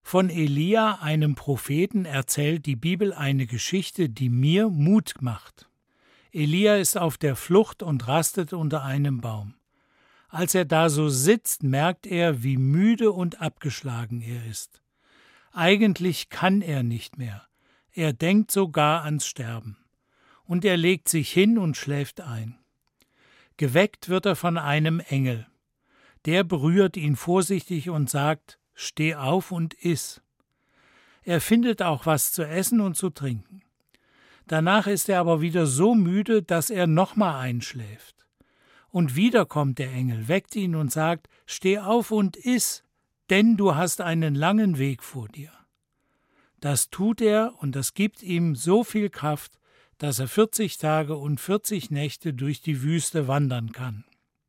Von Elia, einem Propheten, erzählt die Bibel eine Geschichte, die mir Mut macht. Elia ist auf der Flucht und rastet unter einem Baum. Als er da so sitzt, merkt er, wie müde und abgeschlagen er ist. Eigentlich kann er nicht mehr. Er denkt sogar ans Sterben. Und er legt sich hin und schläft ein. Geweckt wird er von einem Engel. Der berührt ihn vorsichtig und sagt: Steh auf und iss. Er findet auch was zu essen und zu trinken. Danach ist er aber wieder so müde, dass er nochmal einschläft. Und wieder kommt der Engel, weckt ihn und sagt: Steh auf und iss, denn du hast einen langen Weg vor dir. Das tut er und das gibt ihm so viel Kraft, dass er 40 Tage und 40 Nächte durch die Wüste wandern kann.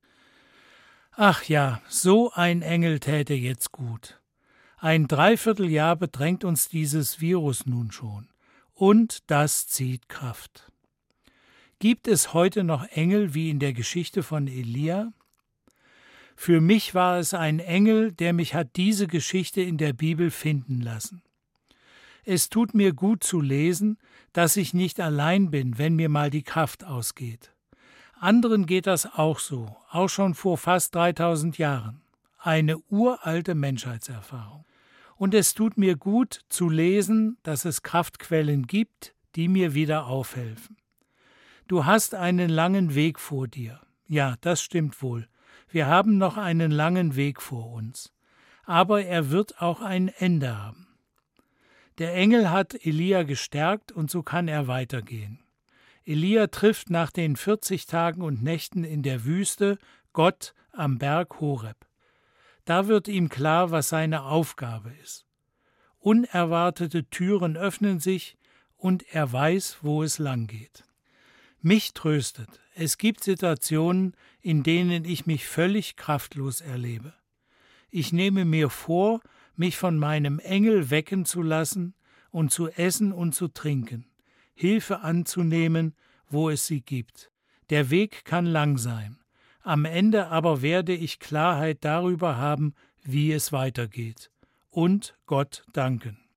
Ach ja, so ein Engel täte jetzt gut. Ein Dreivierteljahr bedrängt uns dieses Virus nun schon. Und das zieht Kraft. Gibt es heute noch Engel wie in der Geschichte von Elia? Für mich war es ein Engel, der mich hat diese Geschichte in der Bibel finden lassen. Es tut mir gut zu lesen, dass ich nicht allein bin, wenn mir mal die Kraft ausgeht. Anderen geht das auch so, auch schon vor fast 3000 Jahren. Eine uralte Menschheitserfahrung. Und es tut mir gut zu lesen, dass es Kraftquellen gibt, die mir wieder aufhelfen. Du hast einen langen Weg vor dir. Ja, das stimmt wohl. Wir haben noch einen langen Weg vor uns. Aber er wird auch ein Ende haben. Der Engel hat Elia gestärkt und so kann er weitergehen. Elia trifft nach den 40 Tagen und Nächten in der Wüste Gott am Berg Horeb. Da wird ihm klar, was seine Aufgabe ist. Unerwartete Türen öffnen sich und er weiß, wo es lang geht. Mich tröstet, es gibt Situationen, in denen ich mich völlig kraftlos erlebe. Ich nehme mir vor, mich von meinem Engel wecken zu lassen und zu essen und zu trinken, Hilfe anzunehmen, wo es sie gibt. Der Weg kann lang sein, am Ende aber werde ich Klarheit darüber haben, wie es weitergeht, und Gott danken.